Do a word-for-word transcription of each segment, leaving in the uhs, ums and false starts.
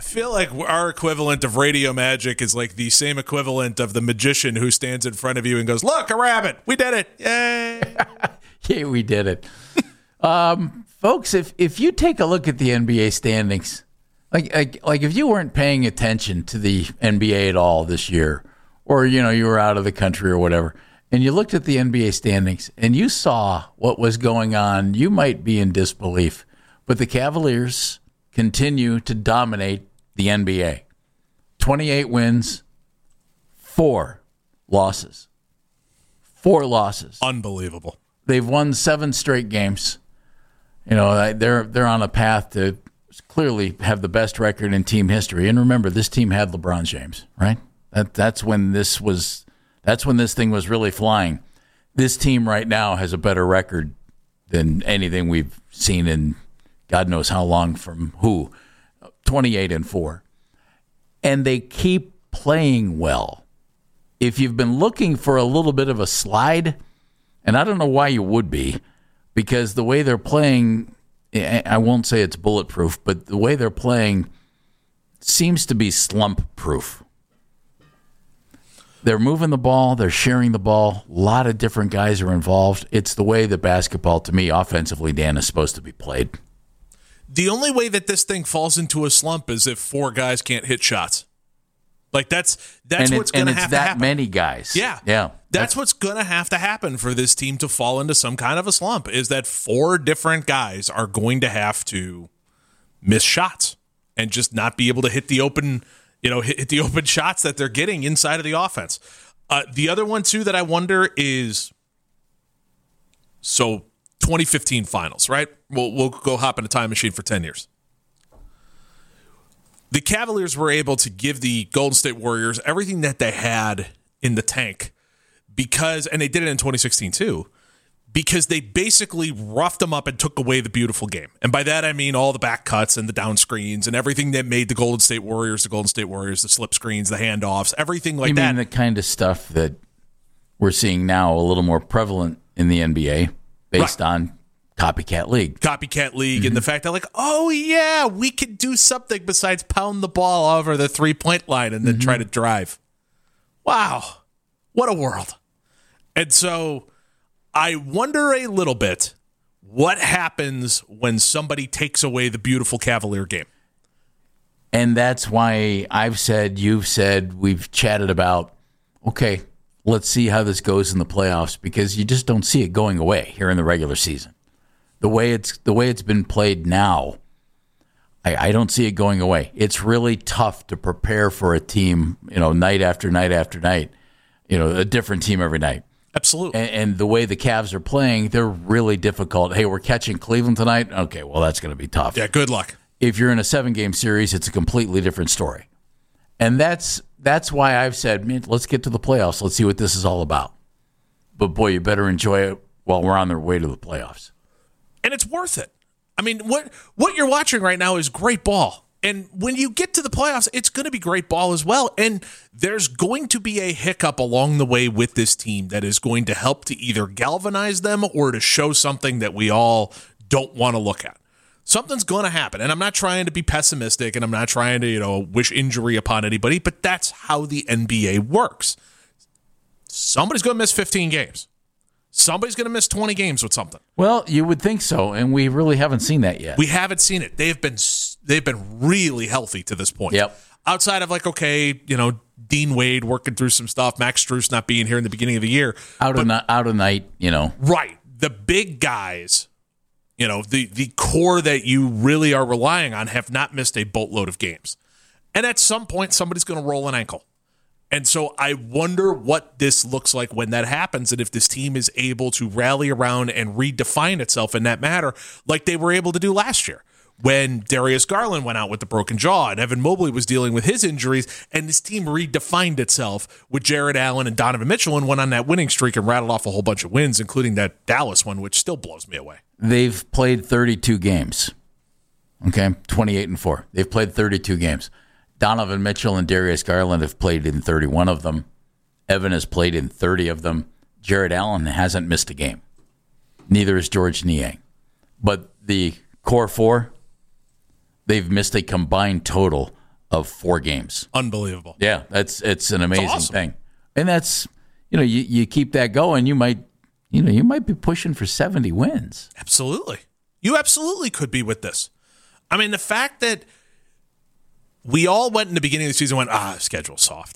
I feel like our equivalent of radio magic is like the same equivalent of the magician who stands in front of you and goes, "Look, a rabbit. We did it. Yay." Yeah, we did it. um, folks, if, if you take a look at the N B A standings, like, like like if you weren't paying attention to the N B A at all this year, or, you know, you were out of the country or whatever, and you looked at the N B A standings and you saw what was going on, you might be in disbelief. But the Cavaliers continue to dominate the N B A. twenty-eight wins, four losses. Four losses. Unbelievable. They've won seven straight games. You know, they're they're on a path to clearly have the best record in team history. And remember, this team had LeBron James, right? That that's when this was that's when this thing was really flying. This team right now has a better record than anything we've seen in God knows how long from who. twenty-eight and four. And they keep playing well. If you've been looking for a little bit of a slide, and I don't know why you would be, because the way they're playing, I won't say it's bulletproof, but the way they're playing seems to be slump-proof. They're moving the ball. They're sharing the ball. A lot of different guys are involved. It's the way that basketball, to me, offensively, Dan, is supposed to be played. The only way that this thing falls into a slump is if four guys can't hit shots. Like, that's that's and what's going to have to that happen. many guys. Yeah. Yeah. That's, That's what's going to have to happen for this team to fall into some kind of a slump, is that four different guys are going to have to miss shots and just not be able to hit the open, you know, hit, hit the open shots that they're getting inside of the offense. Uh, the other one, too, that I wonder is, so twenty fifteen finals, right? We'll, we'll go hop in a time machine for ten years. The Cavaliers were able to give the Golden State Warriors everything that they had in the tank because, and they did it in twenty sixteen too, because they basically roughed them up and took away the beautiful game. And by that, I mean all the back cuts and the down screens and everything that made the Golden State Warriors, the Golden State Warriors, the slip screens, the handoffs, everything like you that. You mean the kind of stuff that we're seeing now a little more prevalent in the N B A based right. on copycat league. Copycat league mm-hmm. and the fact that, like, oh, yeah, we could do something besides pound the ball over the three-point line and then mm-hmm. try to drive. Wow. What a world. And so I wonder a little bit what happens when somebody takes away the beautiful Cavalier game. And that's why I've said, you've said, we've chatted about, okay, let's see how this goes in the playoffs, because you just don't see it going away here in the regular season. The way it's the way it's been played now, I, I don't see it going away. It's really tough to prepare for a team, you know, night after night after night, you know, a different team every night. Absolutely. And, and the way the Cavs are playing, they're really difficult. Hey, we're catching Cleveland tonight. Okay, well, that's going to be tough. Yeah, good luck. If you're in a seven-game series, it's a completely different story. And that's that's why I've said, man, let's get to the playoffs. Let's see what this is all about. But, boy, you better enjoy it while we're on the way to the playoffs. And it's worth it. I mean, what what you're watching right now is great ball. And when you get to the playoffs, it's going to be great ball as well. And there's going to be a hiccup along the way with this team that is going to help to either galvanize them or to show something that we all don't want to look at. Something's going to happen. And I'm not trying to be pessimistic, and I'm not trying to, you know, wish injury upon anybody, but that's how the N B A works. Somebody's going to miss fifteen games. Somebody's going to miss twenty games with something. Well, you would think so, and we really haven't seen that yet. We haven't seen it. They've been they've been really healthy to this point. Yep. Outside of, like, okay, you know, Dean Wade working through some stuff, Max Strus not being here in the beginning of the year. Out of but, out of night, you know. Right. The big guys, you know, the the core that you really are relying on have not missed a boatload of games. And at some point, somebody's going to roll an ankle. And so I wonder what this looks like when that happens, and if this team is able to rally around and redefine itself in that matter like they were able to do last year when Darius Garland went out with the broken jaw and Evan Mobley was dealing with his injuries, and this team redefined itself with Jared Allen and Donovan Mitchell and went on that winning streak and rattled off a whole bunch of wins, including that Dallas one, which still blows me away. They've played thirty-two games, okay, twenty-eight and four. They've played thirty-two games. Donovan Mitchell and Darius Garland have played in thirty-one of them. Evan has played in thirty of them. Jared Allen hasn't missed a game. Neither has George Niang. But the core four, they've missed a combined total of four games. Unbelievable. Yeah, that's it's an amazing awesome. thing. And that's, you know, you, you keep that going, you might, you know, you might be pushing for seventy wins. Absolutely. You absolutely could be with this. I mean, the fact that we all went in the beginning of the season and went, ah, schedule's soft.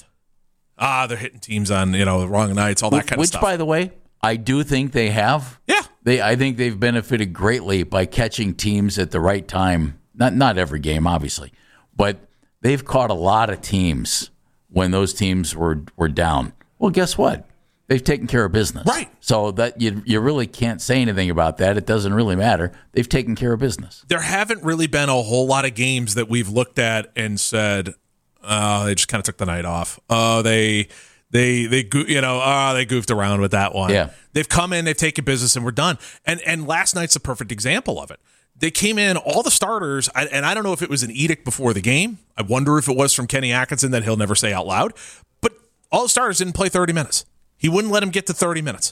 Ah, they're hitting teams on, you know, the wrong nights, all that which, kind of stuff. Which, by the way, I do think they have. Yeah. They, I think they've benefited greatly by catching teams at the right time. Not not every game, obviously, but they've caught a lot of teams when those teams were, were down. Well, guess what? They've taken care of business. Right. So that you you really can't say anything about that. It doesn't really matter. They've taken care of business. There haven't really been a whole lot of games that we've looked at and said, oh, they just kind of took the night off. Oh, they they they go- you know, oh, they goofed around with that one. Yeah. They've come in, they've taken business, and we're done. And and last night's a perfect example of it. They came in, all the starters, and I don't know if it was an edict before the game. I wonder if it was from Kenny Atkinson that he'll never say out loud. But all the starters didn't play thirty minutes. He wouldn't let him get to thirty minutes.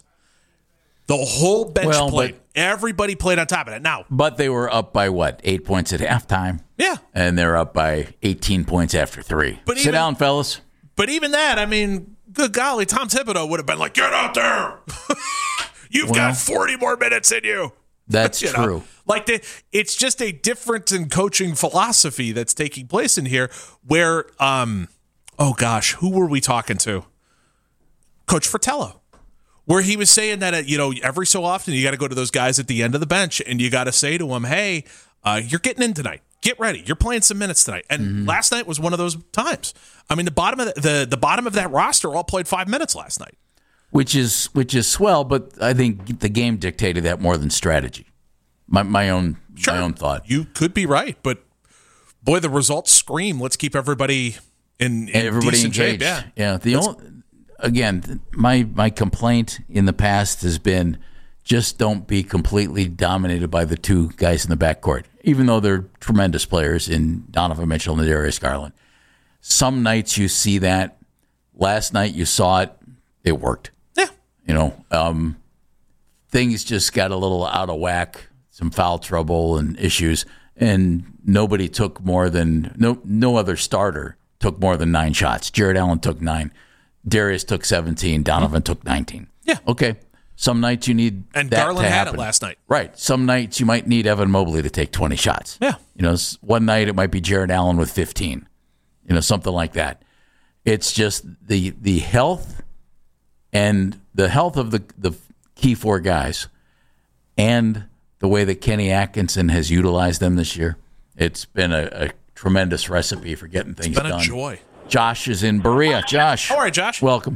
The whole bench Well, played. but- Everybody played on top of it. Now, But they were up by, what, eight points at halftime? yeah. And they're up by eighteen points after three. But Sit even- down, fellas. But even that, I mean, good golly, Tom Thibodeau would have been like, get out there. You've Well, got forty more minutes in you. That's You know? true. Like, the, it's just a difference in coaching philosophy that's taking place in here where, um, oh gosh, who were we talking to? Coach Fratello. Where he was saying that, uh, you know, every so often you got to go to those guys at the end of the bench and you got to say to them, hey, uh, you're getting in tonight. Get ready. You're playing some minutes tonight. And Mm-hmm. last night was one of those times. I mean, the bottom of the, the the bottom of that roster all played five minutes last night. Which is which is swell, but I think the game dictated that more than strategy. My my own Sure. my own thought. You could be right, but boy, the results scream. Let's keep everybody in, in Everybody decent engaged. shape. Yeah. yeah. The only, again, my my complaint in the past has been just don't be completely dominated by the two guys in the backcourt, even though they're tremendous players in Donovan Mitchell and Darius Garland. Some nights you see that. Last night you saw it. It worked. Yeah. You know, um, things just got a little out of whack, some foul trouble and issues, and nobody took more than no no other starter took more than nine shots. Jared Allen took nine, Darius took seventeen, Donovan mm-hmm. took nineteen. Yeah. Okay. Some nights you need And that Garland to had happen. it last night. Right. Some nights you might need Evan Mobley to take twenty shots. Yeah. You know, s- one night it might be Jared Allen with fifteen. You know, something like that. It's just the the health and the health of the the key four guys and the way that Kenny Atkinson has utilized them this year. It's been a, a tremendous recipe for getting things It's been done. a joy. Josh is in Berea. Josh. All right, Josh. Welcome.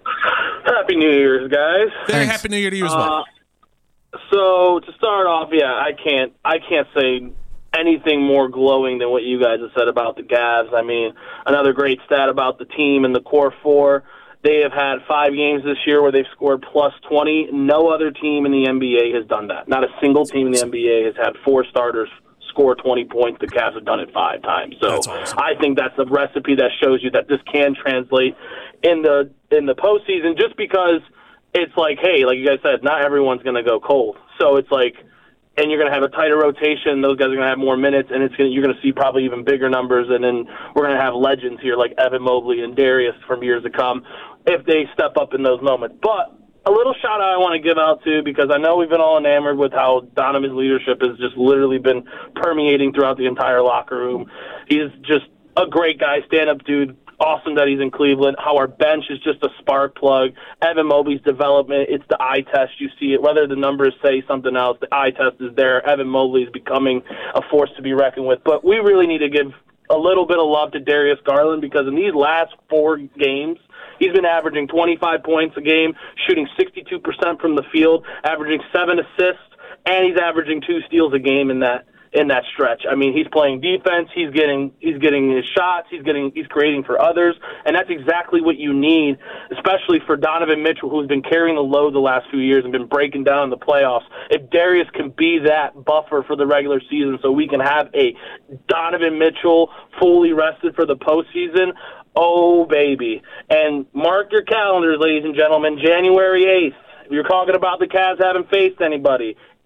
Happy New Year's, guys. Very thanks. happy New Year to you as well. Uh, so to start off, yeah, I can't, I can't say anything more glowing than what you guys have said about the Cavs. I mean, another great stat about the team and the core four. They have had five games this year where they've scored plus twenty. No other team in the N B A has done that. Not a single team in the N B A has had four starters score twenty points. The Cavs have done it five times. So That's awesome. I think that's a recipe that shows you that this can translate in the in the postseason. Just because it's like, hey, like you guys said, not everyone's going to go cold. So it's like, and you're going to have a tighter rotation. Those guys are going to have more minutes, and it's going you're going to see probably even bigger numbers. And then we're going to have legends here like Evan Mobley and Darius from years to come if they step up in those moments. But a little shout out I want to give out to, because I know we've been all enamored with how Donovan's leadership has just literally been permeating throughout the entire locker room. He's just a great guy, stand-up dude. Awesome that he's in Cleveland. How our bench is just a spark plug. Evan Mobley's development, it's the eye test. You see it. Whether the numbers say something else, the eye test is there. Evan Mobley is becoming a force to be reckoned with. But we really need to give a little bit of love to Darius Garland, because in these last four games, he's been averaging twenty-five points a game, shooting sixty-two percent from the field, averaging seven assists, and he's averaging two steals a game in that in that stretch. I mean, he's playing defense, he's getting he's getting his shots, he's getting he's creating for others, and that's exactly what you need, especially for Donovan Mitchell, who's been carrying the load the last few years and been breaking down in the playoffs. If Darius can be that buffer for the regular season so we can have a Donovan Mitchell fully rested for the postseason, oh, baby. And mark your calendars, ladies and gentlemen, January eighth. If you're talking about the Cavs haven't faced anybody,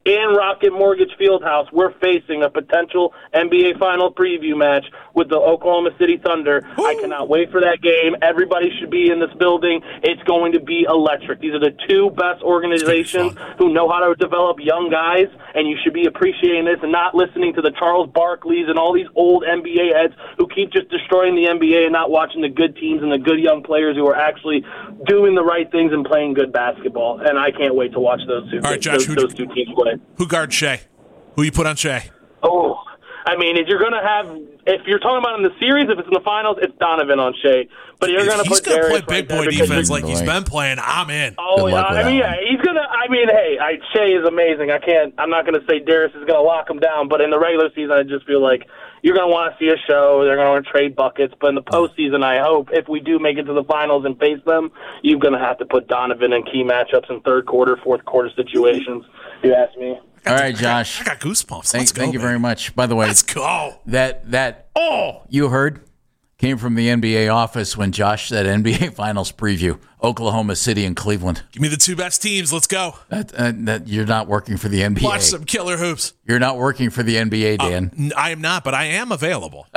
in Rocket Mortgage Fieldhouse, we're facing a potential N B A Final preview match with the Oklahoma City Thunder. Ooh. I cannot wait for that game. Everybody should be in this building. It's going to be electric. These are the two best organizations who know how to develop young guys, and you should be appreciating this and not listening to the Charles Barkleys and all these old N B A heads who keep just destroying the N B A and not watching the good teams and the good young players who are actually doing the right things and playing good basketball. And I can't wait to watch those two, all right, Josh, those, those two teams play. Who guards Shea? Who you put on Shea? Oh, I mean, if you're going to have, if you're talking about in the series, if it's in the finals, it's Donovan on Shea. But you're going to put gonna Darius play big right boy defense like he's been playing. I'm in. Oh, yeah, I mean, yeah, he's going to, I mean, hey, I, Shea is amazing. I can't, I'm not going to say Darius is going to lock him down, but in the regular season, I just feel like you're going to want to see a show. They're going to want to trade buckets. But in the postseason, I hope, if we do make it to the finals and face them, you're going to have to put Donovan in key matchups in third quarter, fourth quarter situations, if you ask me. All right, Josh. I got goosebumps. Thank, Let's go, thank you man. very much. By the way, let's go. That that oh you heard came from the N B A office when Josh said N B A Finals preview, Oklahoma City and Cleveland. Give me the two best teams. Let's go. That, uh, that you're not working for the N B A. Watch some killer hoops. You're not working for the N B A, Dan. Uh, I am not, but I am available.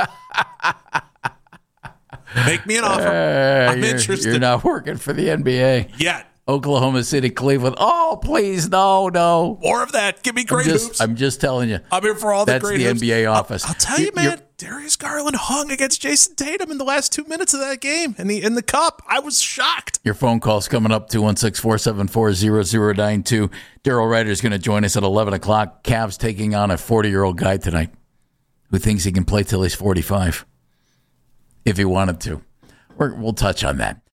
Make me an offer. Uh, I'm you're, interested. You're not working for the N B A yet. Oklahoma City, Cleveland. Oh, please, no, no. More of that. Give me great I'm just, hoops. I'm just telling you. I'm here for all the That's great the hoops. N B A office. I'll, I'll tell you, man. You're, Darius Garland hung against Jason Tatum in the last two minutes of that game in the in the cup. I was shocked. Your phone call's coming up, two one six, four seven four, zero zero nine two. Daryl Ryder is going to join us at eleven o'clock. Cavs taking on a forty-year-old guy tonight who thinks he can play till he's forty-five if he wanted to. We're, we'll touch on that.